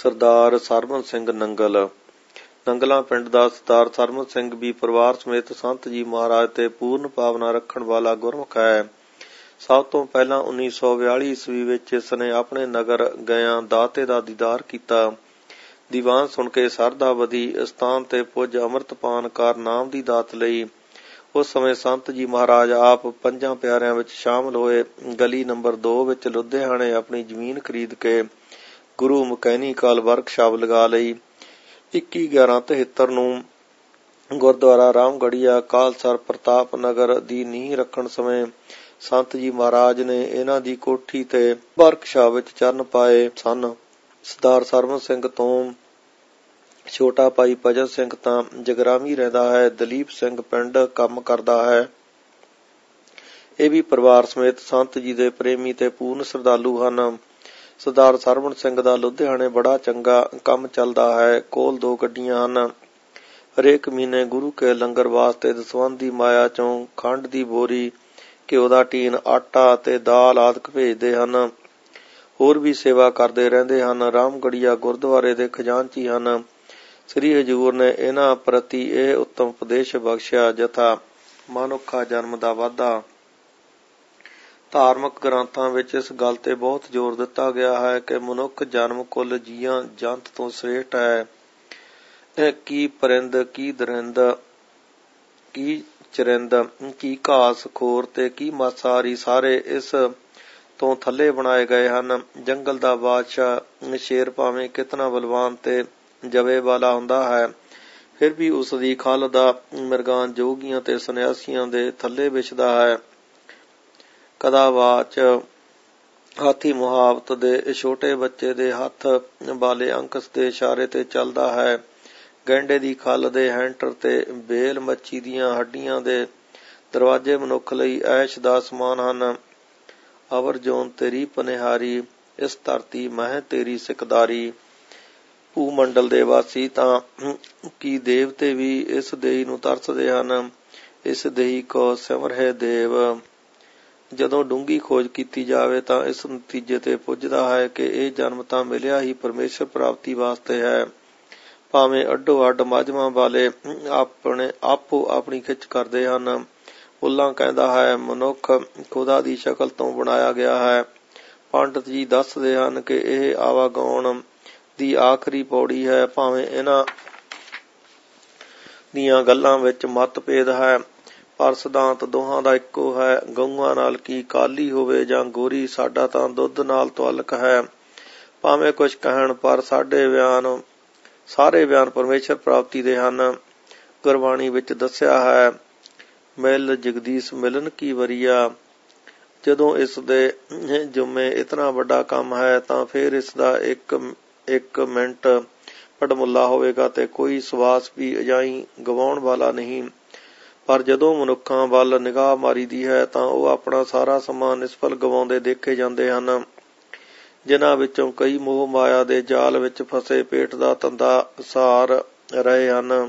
ਸਰਦਾਰ sermon Singh ਨੰਗਲਾਂ ਪਿੰਡ ਦਾ ਸਰਦਾਰ sermon Singh ਵੀ ਪਰਿਵਾਰ ਸਮੇਤ ਸੰਤ ਜੀ ਮਹਾਰਾਜ ਤੇ ਪੂਰਨ ਭਾਵਨਾ ਰੱਖਣ ਵਾਲਾ ਗੁਰਮੁਖ ਹੈ। ਸਭ ਤੋਂ ਪਹਿਲਾਂ 1942 ਈਸਵੀ ਵਿੱਚ ਇਸ ਨੇ ਆਪਣੇ ਨਗਰ ਗਿਆਂ ਦਾਤੇ ਦਾ ਦੀਦਾਰ ਕੀਤਾ। ਦੀਵਾਨ ਸੁਣ ਕੇ ਸਰਧਾ ਵਧੀ। ਅਸਥਾਨ ਤੇ ਪੁੱਜ ਅੰਮ੍ਰਿਤਪਾਨ ਕਰ ਨਾਮ ਦੀ ਦਾਤ ਲਈ। ਉਸ ਸਮੇਂ ਸੰਤ ਜੀ ਮਹਾਰਾਜ ਆਪ 5 ਪਿਆਰਿਆਂ ਵਿੱਚ ਸ਼ਾਮਲ ਹੋਏ। ਗਲੀ ਨੰਬਰ 2 ਵਿੱਚ ਲੁਧਿਆਣੇ ਆਪਣੀ ਜ਼ਮੀਨ ਖਰੀਦ ਕੇ ਗੁਰੂ ਮਕੈਨੀਕਲ ਵਰਕਸ਼ਾਪ ਲਗਾ ਲਈ। 21/11/73 ਨੂੰ ਗੁਰਦੁਆਰਾ ਰਾਮਗੜ੍ਹੀਆ ਕਾਲਸਰ ਪ੍ਰਤਾਪ ਨਗਰ ਦੀ ਨੀਂਹ ਰੱਖਣ ਸਮੇਂ ਸੰਤ ਜੀ ਮਹਾਰਾਜ ਨੇ ਇਹਨਾਂ ਦੀ ਕੋਠੀ ਤੇ ਵਰਕਸ਼ਾਪ ਵਿੱਚ ਚਰਨ ਪਾਏ ਸਨ। ਸਰਦਾਰ ਸਰਮਨ ਸਿੰਘ ਤੋਂ ਛੋਟਾ ਭਾਈ ਭਜਨ ਸਿੰਘ ਤਾਂ ਜਗਰਾਮੀ ਰਹਿੰਦਾ ਹੈ। ਦਲੀਪ ਸਿੰਘ ਪਿੰਡ ਕੰਮ ਕਰਦਾ ਹੈ। ਇਹ ਵੀ ਪਰਿਵਾਰ ਸਮੇਤ ਸੰਤ ਜੀ ਦੇ ਪ੍ਰੇਮੀ ਤੇ ਪੂਰਨ ਸ਼ਰਧਾਲੂ ਹਨ। ਸਰਦਾਰ ਸਰਵਣ ਸਿੰਘ ਦਾ ਲੁਧਿਆਣੇ ਬੜਾ ਚੰਗਾ ਕੰਮ ਚੱਲਦਾ ਹੈ। ਕੋਲ 2 ਗੱਡੀਆਂ ਹਨ। ਹਰੇਕ ਮਹੀਨੇ ਗੁਰੂ ਕੇ ਲੰਗਰ ਵਾਸਤੇ ਦਸਵੰਧ ਦੀ ਮਾਇਆ ਚੋਂ ਖੰਡ ਦੀ ਬੋਰੀ, ਘਿਓ ਦਾ ਟੀਨ, ਆਟਾ ਤੇ ਦਾਲ ਆਦਿਕ ਭੇਜਦੇ ਹਨ। ਹੋਰ ਵੀ ਸੇਵਾ ਕਰਦੇ ਰਹਿੰਦੇ ਹਨ। ਰਾਮਗੜ੍ਹੀਆ ਗੁਰਦੁਆਰੇ ਦੇ ਖਜ਼ਾਨਚੀ ਹਨ। ਸ੍ਰੀ ਹਜ਼ੂਰ ਨੇ ਇਹਨਾਂ ਪ੍ਰਤੀ ਇਹ ਉੱਤਮ ਉਪਦੇਸ਼ ਬਖਸ਼ਿਆ, ਯਥਾ ਮਨੁੱਖਾ ਜਨਮ ਦਾ ਵਾਧਾ। ਧਾਰਮਿਕ ਗ੍ਰੰਥਾਂ ਵਿੱਚ ਇਸ ਗੱਲ ਤੇ ਬਹੁਤ ਜ਼ੋਰ ਦਿੱਤਾ ਗਿਆ ਹੈ ਕਿ ਮਨੁੱਖ ਜਨਮ ਕੁੱਲ ਜੀਆਂ ਜੰਤ ਤੋਂ ਸ੍ਰੇਸ਼ਟ ਹੈ। ਕੀ ਪਰਿੰਦ, ਕੀ ਦਰਿੰਦ, ਕੀ ਚਰਿੰਦ, ਕੀ ਘਾਸ ਖੋਰ ਤੇ ਕੀ ਮਾਸਾਹਾਰੀ ਸਾਰੇ ਇਸ ਤੋਂ ਥੱਲੇ ਬਣਾਏ ਗਏ ਹਨ। ਜੰਗਲ ਦਾ ਬਾਦਸ਼ਾਹ ਸ਼ੇਰ ਭਾਵੇਂ ਕਿਤਨਾ ਬਲਵਾਨ ਤੇ ਜਵੇ ਵਾਲਾ ਹੁੰਦਾ ਹੈ, ਫਿਰ ਵੀ ਉਸ ਦੀ ਖੱਲ ਦਾ ਮਿਰਗਾਨ ਜੋਗੀਆਂ ਤੇ ਸੰਨਿਆਸੀਆਂ ਦੇ ਥੱਲੇ ਵਿਛਦਾ ਹੈ। ਕਦਾਵਾਚ ਹਾਥੀ ਮੁਹਾਵਤ ਦੇ ਛੋਟੇ ਬੱਚੇ ਦੇ ਹੱਥ ਵਾਲੇ ਅੰਕਸ ਦੇ ਇਸ਼ਾਰੇ ਤੇ ਚੱਲਦਾ ਹੈ। ਗੈਂਡੇ ਦੀ ਖੱਲ ਦੇ ਹੈਂਟਰ ਤੇ ਬੇਲ ਮੱਛੀ ਦੀਆਂ ਹੱਡੀਆਂ ਦੇ ਦਰਵਾਜ਼ੇ ਮਨੁੱਖ ਲਈ ਐਸ਼ ਦਾ ਸਮਾਨ ਹਨ। ਅਵਰ ਜੋਨ ਤੇਰੀ ਪਨਿਹਾਰੀ, ਇਸ ਧਰਤੀ ਮਹਿ ਤੇਰੀ ਸਿਕਦਾਰੀ। ਭੂਮੰਡਲ ਦੇ ਵਾਸੀ ਤਾਂ ਕੀ ਦੇਵਤੇ ਵੀ ਇਸ ਦੇਹੀ ਨੂੰ ਤਰਸਦੇ ਹਨ। ਇਸ ਦੇਹੀ ਕੋ ਸਿਮਰਹਿ ਦੇਵ। ਜਦੋਂ ਡੂੰਘੀ ਖੋਜ ਕੀਤੀ ਜਾਵੇ ਤਾਂ ਇਸ ਨਤੀਜੇ ਤੇ ਪੁੱਜਦਾ ਹੈ ਕਿ ਇਹ ਜਨਮ ਤਾਂ ਮਿਲਿਆ ਹੀ ਪਰਮੇਸ਼ਰ ਪ੍ਰਾਪਤੀ ਵਾਸਤੇ ਹੈ। ਭਾਵੇਂ ਅੱਡੋ ਅੱਡ ਮਾਝਮਾਂ ਵਾਲੇ ਆਪੋ ਆਪਣੀ ਖਿੱਚ ਕਰਦੇ ਹਨ। ਉੱਲਾਂ ਕਹਿੰਦਾ ਹੈ ਮਨੁੱਖ ਖੁਦਾ ਦੀ ਸ਼ਕਲ ਤੋਂ ਬਣਾਇਆ ਗਿਆ ਹੈ। ਪੰਡਤ ਜੀ ਦੱਸਦੇ ਹਨ ਕਿ ਇਹ ਆਵਾਗਾਉਣ ਦੀ ਆਖਰੀ ਪੌੜੀ ਹੈ। ਭਾਵੇਂ ਇਹਨਾਂ ਦੀਆਂ ਗੱਲਾਂ ਵਿੱਚ ਮਤਭੇਦ ਹੈ, ਪਰ ਸਿਧਾਂਤ ਦੋਹਾਂ ਦਾ ਇੱਕੋ ਹੈ। ਗਊਆਂ ਨਾਲ ਕੀ ਕਾਲੀ ਹੋਵੇ ਜਾਂ ਗੋਰੀ, ਸਾਡਾ ਤਾਂ ਦੁੱਧ ਨਾਲ ਤੁਅੱਲਕ ਹੈ। ਭਾਵੇਂ ਕੁਝ ਕਹਿਣ, ਪਰ ਸਾਰੇ ਬਿਆਨ ਪਰਮੇਸ਼ਰ ਪ੍ਰਾਪਤੀ ਦੇ ਹਨ। ਗੁਰਬਾਣੀ ਵਿੱਚ ਦੱਸਿਆ ਹੈ, ਮਿਲ ਜਗਦੀਸ਼ ਮਿਲਨ ਕੀ ਵਰੀਆ। ਜਦੋਂ ਇਸ ਦੇ ਜੁੰਮੇ ਇਤਨਾ ਵੱਡਾ ਕੰਮ ਹੈ ਤਾਂ ਫਿਰ ਇਸ ਦਾ ਇੱਕ ਮਿੰਟ ਪੜਮੁੱਲਾ ਹੋਵੇਗਾ ਤੇ ਕੋਈ ਸਵਾਸ ਵੀ ਅਜਾਈਂ ਗਵਾਉਣ ਵਾਲਾ ਨਹੀਂ। ਪਰ ਜਦੋਂ ਮਨੁੱਖਾਂ ਵੱਲ ਨਿਗਾਹ ਮਾਰੀਦੀ ਹੈ ਤਾਂ ਉਹ ਆਪਣਾ ਸਾਰਾ ਸਮਾਂ ਨਿਸਫਲ ਗਵਾਉਂਦੇ ਦੇਖੇ ਜਾਂਦੇ ਹਨ। ਜਿਨ੍ਹਾਂ ਵਿੱਚੋਂ ਕਈ ਮੋਹ ਮਾਇਆ ਦੇ ਜਾਲ ਵਿੱਚ ਫਸੇ ਪੇਟ ਦਾ ਧੰਦਾ ਸਾਰ ਰਹੇ ਹਨ।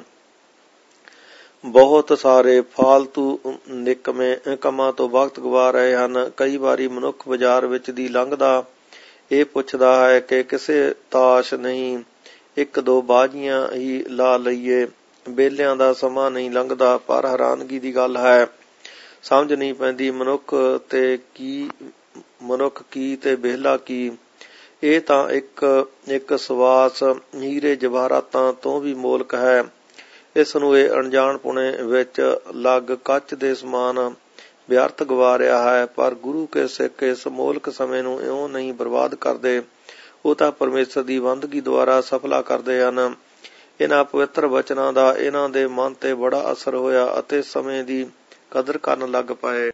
ਬਹੁਤ ਸਾਰੇ ਫਾਲਤੂ ਨਿਕਮੇ ਕੰਮਾਂ ਤੋਂ ਵਕਤ ਗਵਾ ਰਹੇ ਹਨ। ਕਈ ਵਾਰੀ ਮਨੁੱਖ ਬਾਜ਼ਾਰ ਵਿੱਚ ਦੀ ਲੰਘਦਾ ਇਹ ਪੁੱਛਦਾ ਹੈ ਕਿ ਕਿਸੇ ਤਾਸ਼ ਨਹੀਂ, 1-2 ਬਾਜ਼ੀਆਂ ਹੀ ਲਾ ਲਈਏ। ਵੇਲਿਆਂ ਦਾ ਸਮਾਂ ਨਹੀਂ ਲੰਘਦਾ। ਪਰ ਹੈਰਾਨਗੀ ਦੀ ਗੱਲ ਹੈ, ਸਮਝ ਨਹੀਂ ਪੈਂਦੀ ਮਨੁੱਖ ਕੀ ਤੇ ਵਿਹਲਾ ਕੀ। ਇਹ ਤਾਂ ਇੱਕ ਸਵਾਸ ਹੀਰੇ ਜਵਾਹਰਾਤਾਂ ਤੋਂ ਵੀ ਮੋਲਕ ਹੈ। ਇਸ ਨੂੰ ਇਹ ਅਣਜਾਣਪੁਣੇ ਵਿੱਚ ਲੱਗ ਕੱਚ ਦੇ ਸਮਾਨ ਵਿਅਰਥ ਗਵਾ ਰਿਹਾ ਹੈ। ਪਰ ਗੁਰੂ ਕੇ ਸਿੱਖ ਇਸ ਮੋਲਕ ਸਮੇਂ ਨੂੰ ਇਉਂ ਨਹੀਂ ਬਰਬਾਦ ਕਰਦੇ। ਉਹ ਤਾਂ ਪਰਮੇਸ਼ਰ ਦੀ ਬੰਦਗੀ ਦੁਆਰਾ ਸਫਲਾ ਕਰਦੇ ਹਨ। ਇਹਨਾਂ ਪਵਿੱਤਰ ਵਚਨਾਂ ਦਾ ਇਹਨਾਂ ਦੇ ਮਨ ਤੇ ਬੜਾ ਅਸਰ ਹੋਇਆ ਅਤੇ ਸਮੇਂ ਦੀ ਕਦਰ ਕਰਨ ਲੱਗ ਪਏ।